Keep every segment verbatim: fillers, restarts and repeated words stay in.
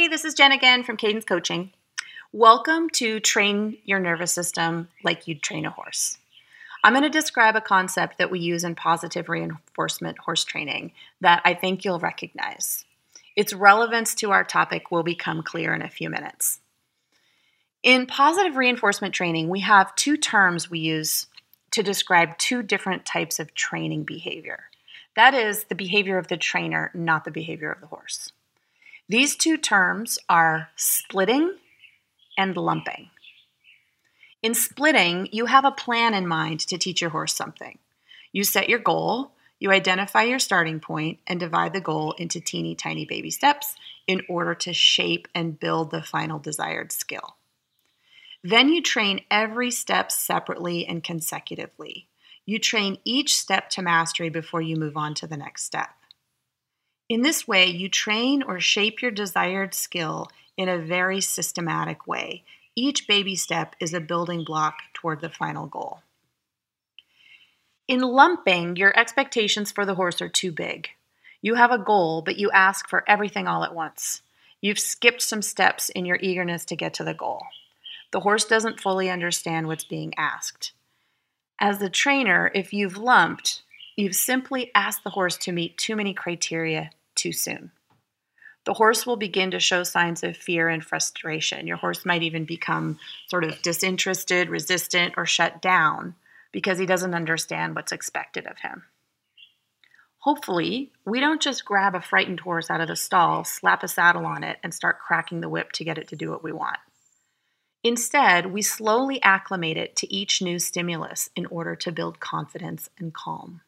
this is Jen again from Cadence Coaching. Welcome to Train Your Nervous System Like You'd Train a Horse. I'm going to describe a concept that we use in positive reinforcement horse training that I think you'll recognize. Its relevance to our topic will become clear in a few minutes. In positive reinforcement training, we have two terms we use to describe two different types of training behavior. That is the behavior of the trainer, not the behavior of the horse. These two terms are splitting and lumping. In splitting, you have a plan in mind to teach your horse something. You set your goal, you identify your starting point, and divide the goal into teeny tiny baby steps in order to shape and build the final desired skill. Then you train every step separately and consecutively. You train each step to mastery before you move on to the next step. In this way, you train or shape your desired skill in a very systematic way. Each baby step is a building block toward the final goal. In lumping, your expectations for the horse are too big. You have a goal, but you ask for everything all at once. You've skipped some steps in your eagerness to get to the goal. The horse doesn't fully understand what's being asked. As the trainer, if you've lumped, you've simply asked the horse to meet too many criteria too soon. The horse will begin to show signs of fear and frustration. Your horse might even become sort of disinterested, resistant, or shut down because he doesn't understand what's expected of him. Hopefully, we don't just grab a frightened horse out of the stall, slap a saddle on it, and start cracking the whip to get it to do what we want. Instead, we slowly acclimate it to each new stimulus in order to build confidence and calm.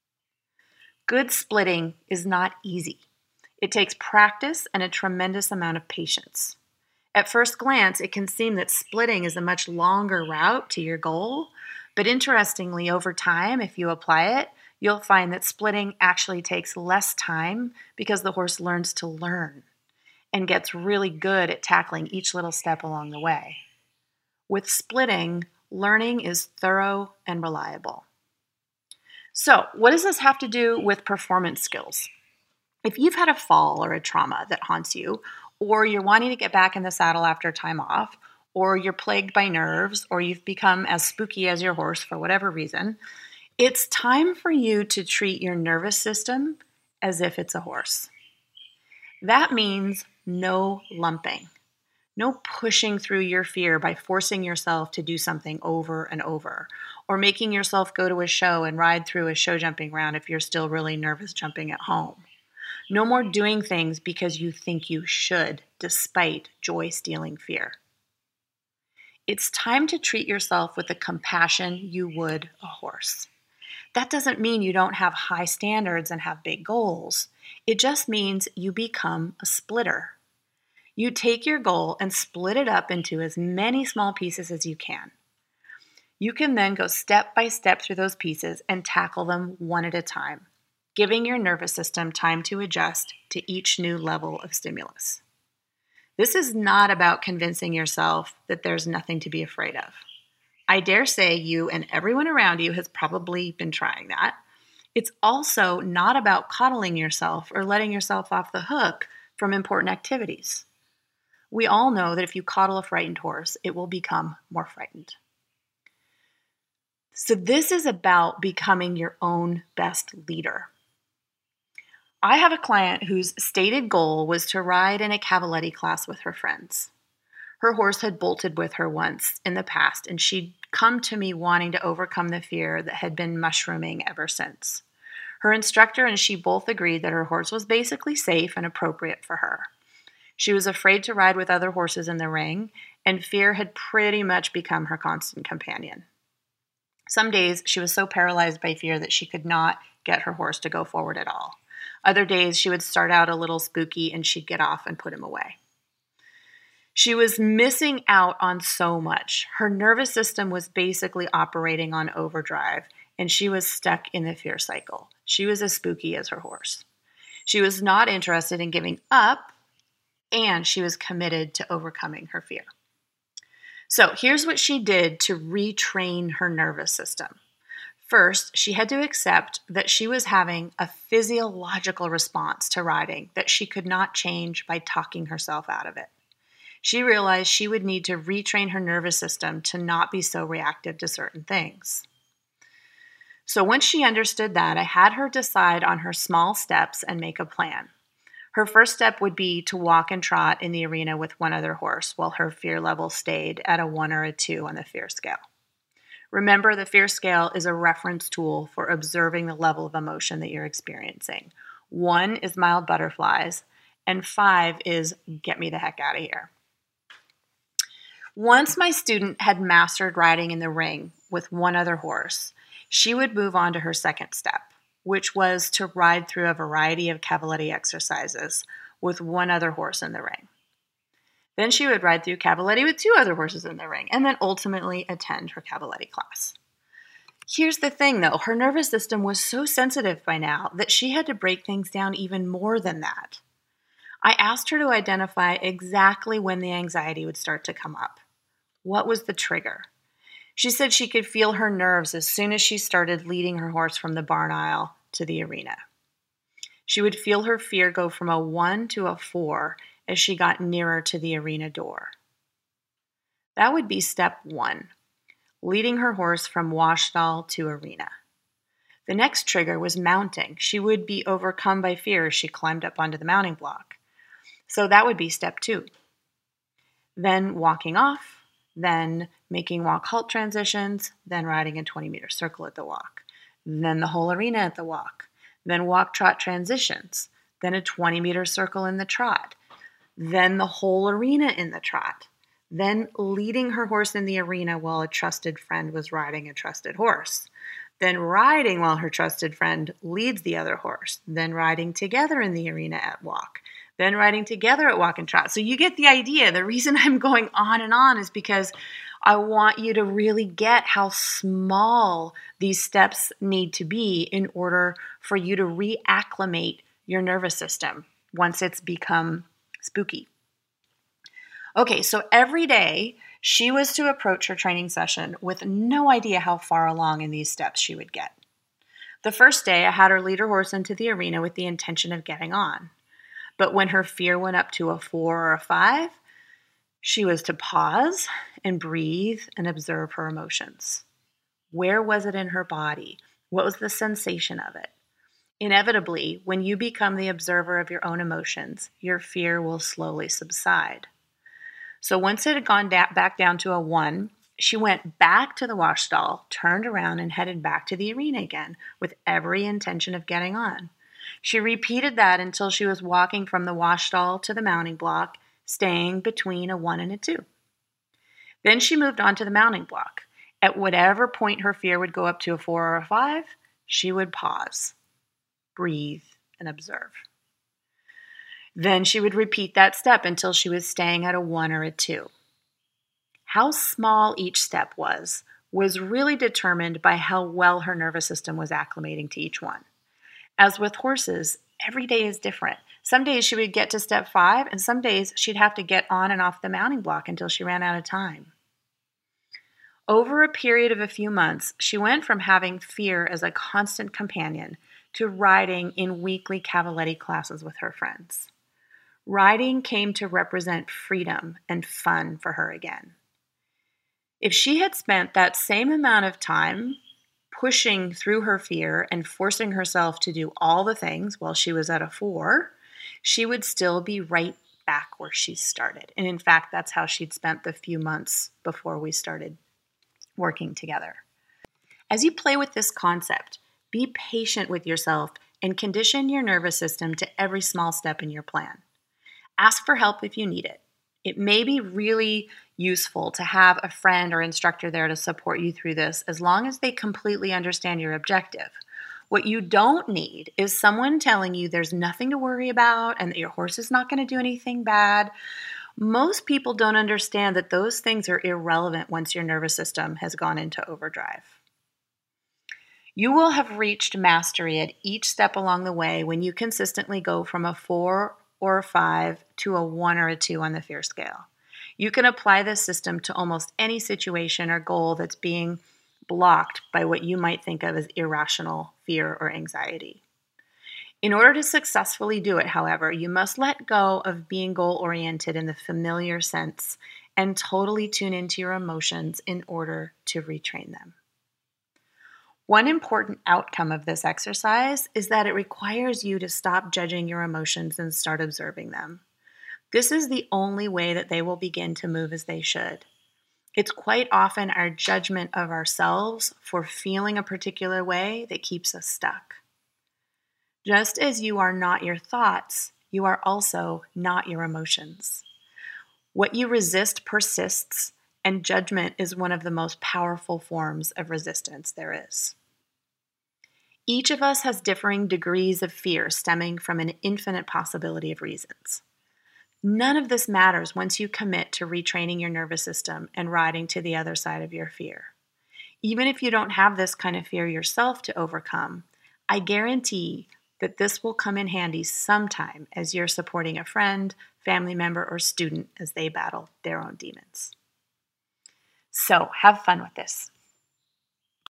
Good splitting is not easy. It takes practice and a tremendous amount of patience. At first glance, it can seem that splitting is a much longer route to your goal, but interestingly, over time, if you apply it, you'll find that splitting actually takes less time because the horse learns to learn and gets really good at tackling each little step along the way. With splitting, learning is thorough and reliable. So, what does this have to do with performance skills? If you've had a fall or a trauma that haunts you, or you're wanting to get back in the saddle after time off, or you're plagued by nerves, or you've become as spooky as your horse for whatever reason, it's time for you to treat your nervous system as if it's a horse. That means no lumping, no pushing through your fear by forcing yourself to do something over and over, or making yourself go to a show and ride through a show jumping round if you're still really nervous jumping at home. No more doing things because you think you should, despite joy-stealing fear. It's time to treat yourself with the compassion you would a horse. That doesn't mean you don't have high standards and have big goals. It just means you become a splitter. You take your goal and split it up into as many small pieces as you can. You can then go step by step through those pieces and tackle them one at a time, giving your nervous system time to adjust to each new level of stimulus. This is not about convincing yourself that there's nothing to be afraid of. I dare say you and everyone around you has probably been trying that. It's also not about coddling yourself or letting yourself off the hook from important activities. We all know that if you coddle a frightened horse, it will become more frightened. So this is about becoming your own best leader. I have a client whose stated goal was to ride in a cavaletti class with her friends. Her horse had bolted with her once in the past, and she'd come to me wanting to overcome the fear that had been mushrooming ever since. Her instructor and she both agreed that her horse was basically safe and appropriate for her. She was afraid to ride with other horses in the ring, and fear had pretty much become her constant companion. Some days, she was so paralyzed by fear that she could not get her horse to go forward at all. Other days, she would start out a little spooky and she'd get off and put him away. She was missing out on so much. Her nervous system was basically operating on overdrive, and she was stuck in the fear cycle. She was as spooky as her horse. She was not interested in giving up, and she was committed to overcoming her fear. So here's what she did to retrain her nervous system. First, she had to accept that she was having a physiological response to riding that she could not change by talking herself out of it. She realized she would need to retrain her nervous system to not be so reactive to certain things. So once she understood that, I had her decide on her small steps and make a plan. Her first step would be to walk and trot in the arena with one other horse while her fear level stayed at a one or a two on the fear scale. Remember, the fear scale is a reference tool for observing the level of emotion that you're experiencing. One is mild butterflies, and five is get me the heck out of here. Once my student had mastered riding in the ring with one other horse, she would move on to her second step, which was to ride through a variety of cavaletti exercises with one other horse in the ring. Then she would ride through cavaletti with two other horses in the ring, and then ultimately attend her cavaletti class. Here's the thing, though. Her nervous system was so sensitive by now that she had to break things down even more than that. I asked her to identify exactly when the anxiety would start to come up. What was the trigger? She said she could feel her nerves as soon as she started leading her horse from the barn aisle to the arena. She would feel her fear go from a one to a four as she got nearer to the arena door. That would be step one, leading her horse from wash stall to arena. The next trigger was mounting. She would be overcome by fear as she climbed up onto the mounting block. So that would be step two. Then walking off, then making walk-halt transitions, then riding a twenty-meter circle at the walk, then the whole arena at the walk, then walk-trot transitions, then a twenty-meter circle in the trot, then the whole arena in the trot, then leading her horse in the arena while a trusted friend was riding a trusted horse, then riding while her trusted friend leads the other horse, then riding together in the arena at walk, then riding together at walk and trot. So you get the idea. The reason I'm going on and on is because I want you to really get how small these steps need to be in order for you to reacclimate your nervous system once it's become spooky. Okay, so every day she was to approach her training session with no idea how far along in these steps she would get. The first day, I had her lead her horse into the arena with the intention of getting on. But when her fear went up to a four or a five, she was to pause and breathe and observe her emotions. Where was it in her body? What was the sensation of it? Inevitably, when you become the observer of your own emotions, your fear will slowly subside. So once it had gone da- back down to a one, she went back to the wash stall, turned around, and headed back to the arena again with every intention of getting on. She repeated that until she was walking from the wash stall to the mounting block, staying between a one and a two. Then she moved on to the mounting block. At whatever point her fear would go up to a four or a five, she would pause, breathe, and observe. Then she would repeat that step until she was staying at a one or a two. How small each step was, was really determined by how well her nervous system was acclimating to each one. As with horses, every day is different. Some days she would get to step five, and some days she'd have to get on and off the mounting block until she ran out of time. Over a period of a few months, she went from having fear as a constant companion to riding in weekly cavaletti classes with her friends. Riding came to represent freedom and fun for her again. If she had spent that same amount of time pushing through her fear and forcing herself to do all the things while she was at a four, she would still be right back where she started. And in fact, that's how she'd spent the few months before we started working together. As you play with this concept, be patient with yourself and condition your nervous system to every small step in your plan. Ask for help if you need it. It may be really useful to have a friend or instructor there to support you through this as long as they completely understand your objective. What you don't need is someone telling you there's nothing to worry about and that your horse is not going to do anything bad. Most people don't understand that those things are irrelevant once your nervous system has gone into overdrive. You will have reached mastery at each step along the way when you consistently go from a four or a five to a one or a two on the fear scale. You can apply this system to almost any situation or goal that's being blocked by what you might think of as irrational fear or anxiety. In order to successfully do it, however, you must let go of being goal-oriented in the familiar sense and totally tune into your emotions in order to retrain them. One important outcome of this exercise is that it requires you to stop judging your emotions and start observing them. This is the only way that they will begin to move as they should. It's quite often our judgment of ourselves for feeling a particular way that keeps us stuck. Just as you are not your thoughts, you are also not your emotions. What you resist persists, and judgment is one of the most powerful forms of resistance there is. Each of us has differing degrees of fear stemming from an infinite possibility of reasons. None of this matters once you commit to retraining your nervous system and riding to the other side of your fear. Even if you don't have this kind of fear yourself to overcome, I guarantee that this will come in handy sometime as you're supporting a friend, family member, or student as they battle their own demons. So have fun with this.